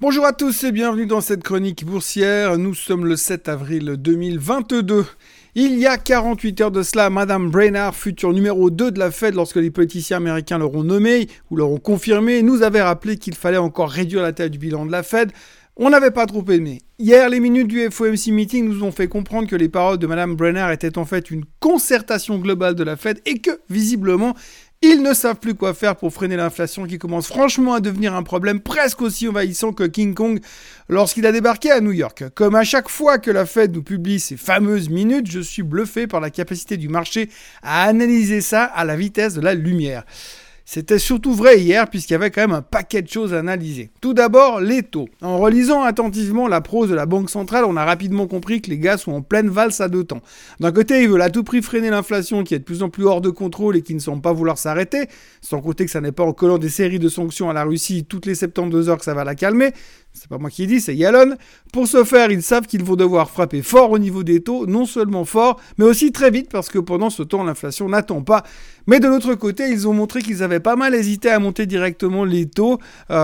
Bonjour à tous et bienvenue dans cette chronique boursière. Nous sommes le 7 avril 2022. Il y a 48 heures de cela, Madame Brainard, futur numéro 2 de la Fed, lorsque les politiciens américains l'auront nommé ou l'auront confirmé, nous avait rappelé qu'il fallait encore réduire la taille du bilan de la Fed. On n'avait pas trop aimé. Hier, les minutes du FOMC meeting nous ont fait comprendre que les paroles de Madame Brainard étaient en fait une concertation globale de la Fed et que, visiblement, ils ne savent plus quoi faire pour freiner l'inflation qui commence franchement à devenir un problème presque aussi envahissant que King Kong lorsqu'il a débarqué à New York. Comme à chaque fois que la Fed nous publie ces fameuses minutes, je suis bluffé par la capacité du marché à analyser ça à la vitesse de la lumière. C'était surtout vrai hier puisqu'il y avait quand même un paquet de choses à analyser. Tout d'abord, les taux. En relisant attentivement la prose de la Banque centrale, on a rapidement compris que les gars sont en pleine valse à deux temps. D'un côté, ils veulent à tout prix freiner l'inflation qui est de plus en plus hors de contrôle et qui ne semble pas vouloir s'arrêter, sans compter que ça n'est pas en collant des séries de sanctions à la Russie toutes les 72 heures que ça va la calmer. C'est pas moi qui dis, c'est Yellen. Pour ce faire, ils savent qu'ils vont devoir frapper fort au niveau des taux, non seulement fort, mais aussi très vite parce que pendant ce temps, l'inflation n'attend pas. Mais de l'autre côté, ils ont montré qu'ils avaient pas mal hésité à monter directement les taux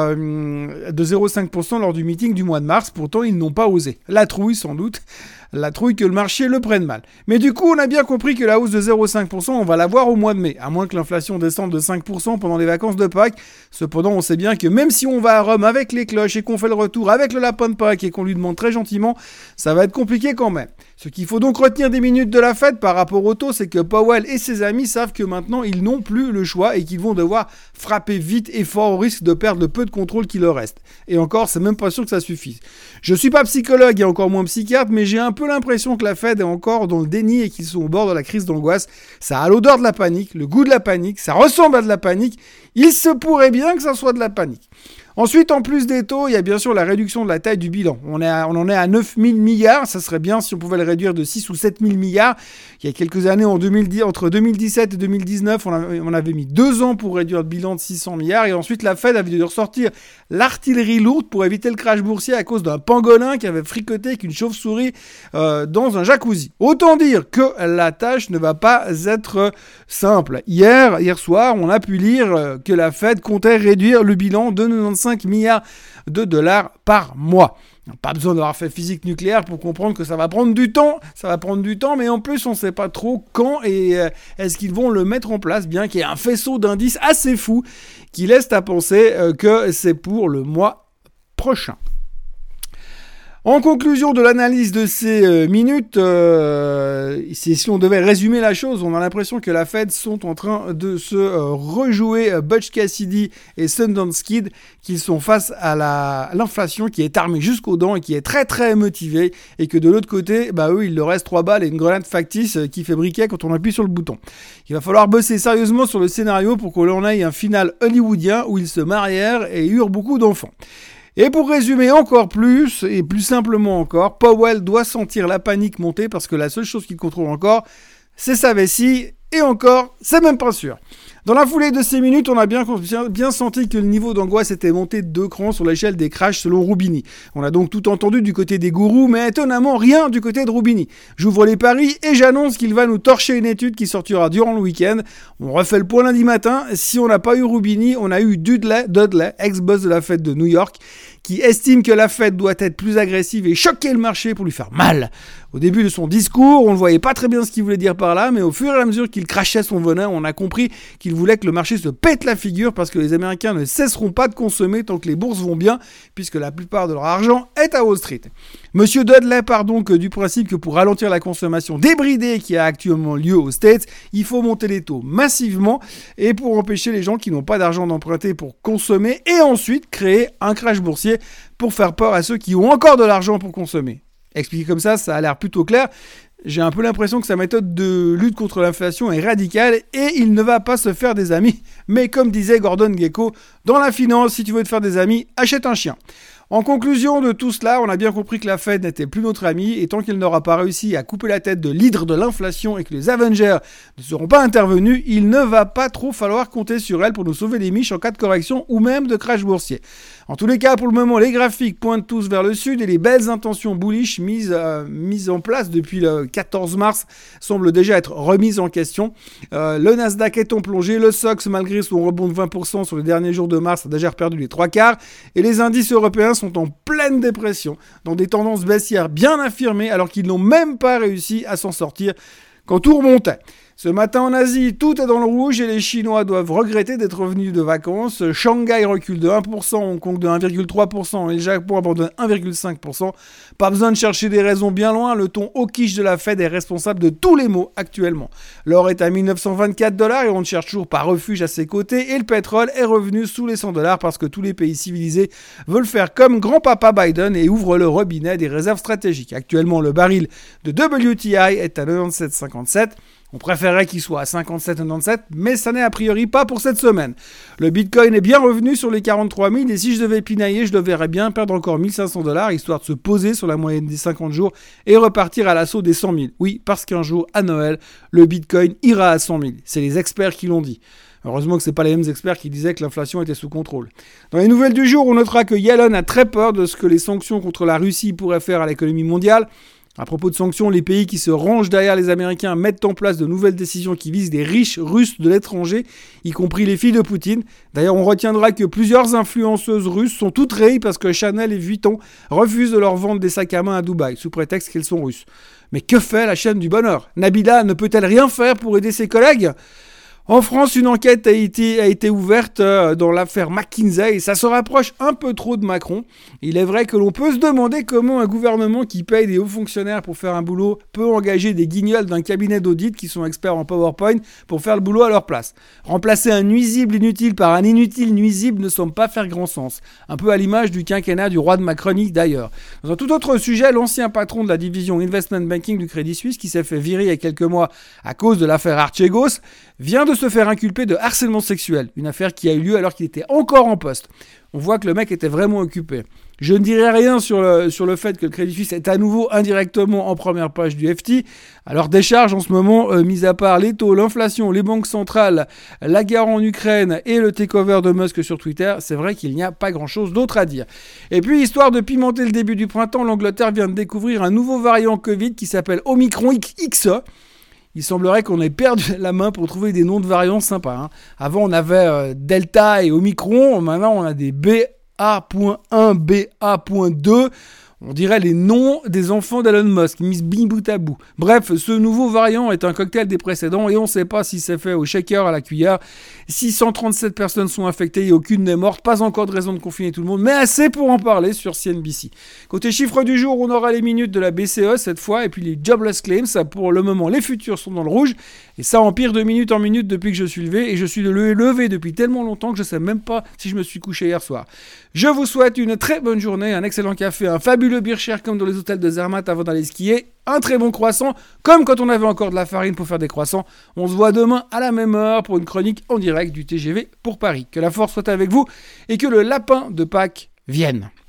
de 0,5% lors du meeting du mois de mars. Pourtant, ils n'ont pas osé. La trouille, sans doute. La trouille que le marché le prenne mal. Mais du coup, on a bien compris que la hausse de 0,5%, on va la voir au mois de mai, à moins que l'inflation descende de 5% pendant les vacances de Pâques. Cependant, on sait bien que même si on va à Rome avec les cloches et qu'on fait le retour avec le lapin de Pâques et qu'on lui demande très gentiment, ça va être compliqué quand même. Ce qu'il faut donc retenir des minutes de la Fed par rapport au taux, c'est que Powell et ses amis savent que maintenant, ils n'ont plus le choix et qu'ils vont devoir frapper vite et fort au risque de perdre le peu de contrôle qui leur reste. Et encore, c'est même pas sûr que ça suffise. Je suis pas psychologue et encore moins psychiatre, mais j'ai un peu l'impression que la Fed est encore dans le déni et qu'ils sont au bord de la crise d'angoisse. Ça a l'odeur de la panique, le goût de la panique, ça ressemble à de la panique. Il se pourrait bien que ça soit de la panique. Ensuite, en plus des taux, il y a bien sûr la réduction de la taille du bilan. On en est à 9 000 milliards. Ça serait bien si on pouvait le réduire de 6 ou 7 000 milliards. Il y a quelques années, entre 2017 et 2019, on avait mis 2 ans pour réduire le bilan de 600 milliards. Et ensuite, la Fed avait dû ressortir l'artillerie lourde pour éviter le crash boursier à cause d'un pangolin qui avait fricoté avec une chauve-souris dans un jacuzzi. Autant dire que la tâche ne va pas être simple. Hier soir, on a pu lire que la Fed comptait réduire le bilan de 95 milliards de dollars par mois. Pas besoin d'avoir fait physique nucléaire pour comprendre que ça va prendre du temps. Ça va prendre du temps, mais en plus, on ne sait pas trop quand et est-ce qu'ils vont le mettre en place, bien qu'il y ait un faisceau d'indices assez fou qui laisse à penser que c'est pour le mois prochain. En conclusion de l'analyse de ces minutes, si on devait résumer la chose, on a l'impression que la Fed sont en train de se rejouer Butch Cassidy et Sundance Kid, qui sont face à l'inflation qui est armée jusqu'aux dents et qui est très très motivée, et que de l'autre côté, eux, il leur reste 3 balles et une grenade factice qui fait briquet quand on appuie sur le bouton. Il va falloir bosser sérieusement sur le scénario pour qu'on ait un final hollywoodien où ils se marièrent et eurent beaucoup d'enfants. Et pour résumer encore plus, et plus simplement encore, Powell doit sentir la panique monter parce que la seule chose qu'il contrôle encore, c'est sa vessie, et encore, c'est même pas sûr. Dans la foulée de ces minutes, on a bien senti que le niveau d'angoisse était monté de 2 crans sur l'échelle des crashs selon Roubini. On a donc tout entendu du côté des gourous, mais étonnamment rien du côté de Roubini. J'ouvre les paris et j'annonce qu'il va nous torcher une étude qui sortira durant le week-end. On refait le point lundi matin. Si on n'a pas eu Roubini, on a eu Dudley, ex-boss de la Fed de New York, qui estime que la Fed doit être plus agressive et choquer le marché pour lui faire mal. Au début de son discours, on ne voyait pas très bien ce qu'il voulait dire par là, mais au fur et à mesure qu'il crachait son venin, on a compris qu'il voulait que le marché se pète la figure parce que les Américains ne cesseront pas de consommer tant que les bourses vont bien, puisque la plupart de leur argent est à Wall Street. Monsieur Dudley part donc du principe que pour ralentir la consommation débridée qui a actuellement lieu aux States, il faut monter les taux massivement et pour empêcher les gens qui n'ont pas d'argent d'emprunter pour consommer et ensuite créer un crash boursier pour faire peur à ceux qui ont encore de l'argent pour consommer. Expliqué comme ça a l'air plutôt clair. J'ai un peu l'impression que sa méthode de lutte contre l'inflation est radicale et il ne va pas se faire des amis. Mais comme disait Gordon Gekko, dans la finance, si tu veux te faire des amis, achète un chien. En conclusion de tout cela, on a bien compris que la Fed n'était plus notre ami et tant qu'elle n'aura pas réussi à couper la tête de l'hydre de l'inflation et que les Avengers ne seront pas intervenus, il ne va pas trop falloir compter sur elle pour nous sauver les miches en cas de correction ou même de crash boursier. En tous les cas, pour le moment, les graphiques pointent tous vers le sud et les belles intentions bullish mises en place depuis le 14 mars semblent déjà être remises en question. Le Nasdaq est en plongée, le SOX, malgré son rebond de 20% sur les derniers jours de mars, a déjà perdu les 3/4 et les indices européens sont en pleine dépression, dans des tendances baissières bien affirmées, alors qu'ils n'ont même pas réussi à s'en sortir quand tout remontait. Ce matin en Asie, tout est dans le rouge et les Chinois doivent regretter d'être revenus de vacances. Shanghai recule de 1%, Hong Kong de 1,3% et le Japon abandonne 1,5%. Pas besoin de chercher des raisons bien loin, le ton hawkish de la Fed est responsable de tous les maux actuellement. L'or est à 1924 $ et on ne cherche toujours pas refuge à ses côtés et le pétrole est revenu sous les 100 $ parce que tous les pays civilisés veulent faire comme grand-papa Biden et ouvrent le robinet des réserves stratégiques. Actuellement, le baril de WTI est à 97,57. On préférerait qu'il soit à 57,97, mais ça n'est a priori pas pour cette semaine. Le Bitcoin est bien revenu sur les 43 000 et si je devais pinailler, je le verrais bien perdre encore 1500 $, histoire de se poser sur la moyenne des 50 jours et repartir à l'assaut des 100 000. Oui, parce qu'un jour, à Noël, le Bitcoin ira à 100 000. C'est les experts qui l'ont dit. Heureusement que ce n'est pas les mêmes experts qui disaient que l'inflation était sous contrôle. Dans les nouvelles du jour, on notera que Yellen a très peur de ce que les sanctions contre la Russie pourraient faire à l'économie mondiale. À propos de sanctions, les pays qui se rangent derrière les Américains mettent en place de nouvelles décisions qui visent des riches Russes de l'étranger, y compris les filles de Poutine. D'ailleurs, on retiendra que plusieurs influenceuses russes sont toutes rayées parce que Chanel et Vuitton refusent de leur vendre des sacs à main à Dubaï, sous prétexte qu'elles sont russes. Mais que fait la chaîne du bonheur ? Nabila ne peut-elle rien faire pour aider ses collègues ? En France, une enquête a été ouverte dans l'affaire McKinsey et ça se rapproche un peu trop de Macron. Il est vrai que l'on peut se demander comment un gouvernement qui paye des hauts fonctionnaires pour faire un boulot peut engager des guignols d'un cabinet d'audit qui sont experts en PowerPoint pour faire le boulot à leur place. Remplacer un nuisible inutile par un inutile nuisible ne semble pas faire grand sens. Un peu à l'image du quinquennat du roi de Macronie d'ailleurs. Dans un tout autre sujet, l'ancien patron de la division Investment Banking du Crédit Suisse, qui s'est fait virer il y a quelques mois à cause de l'affaire Archegos, vient de se faire inculper de harcèlement sexuel, une affaire qui a eu lieu alors qu'il était encore en poste. On voit que le mec était vraiment occupé. Je ne dirai rien sur le fait que le Crédit Suisse est à nouveau indirectement en première page du FT. Alors des charges en ce moment, mis à part les taux, l'inflation, les banques centrales, la guerre en Ukraine et le takeover de Musk sur Twitter, c'est vrai qu'il n'y a pas grand-chose d'autre à dire. Et puis, histoire de pimenter le début du printemps, l'Angleterre vient de découvrir un nouveau variant Covid qui s'appelle Omicron XE. Il semblerait qu'on ait perdu la main pour trouver des noms de variants sympas. Hein. Avant, on avait Delta et Omicron. Maintenant, on a des BA.1, BA.2. On dirait les noms des enfants d'Elon Musk, mis bout à bout. Bref, ce nouveau variant est un cocktail des précédents et on ne sait pas si c'est fait au shaker, à la cuillère. 637 personnes sont infectées et aucune n'est morte. Pas encore de raison de confiner tout le monde, mais assez pour en parler sur CNBC. Côté chiffres du jour, on aura les minutes de la BCE cette fois et puis les jobless claims. Pour le moment, les futurs sont dans le rouge et ça empire de minute en minute depuis que je suis levé et je suis levé depuis tellement longtemps que je ne sais même pas si je me suis couché hier soir. Je vous souhaite une très bonne journée, un excellent café, un fabuleux Bircher comme dans les hôtels de Zermatt avant d'aller skier, un très bon croissant, comme quand on avait encore de la farine pour faire des croissants. On se voit demain à la même heure pour une chronique en direct du TGV pour Paris. Que la force soit avec vous et que le lapin de Pâques vienne.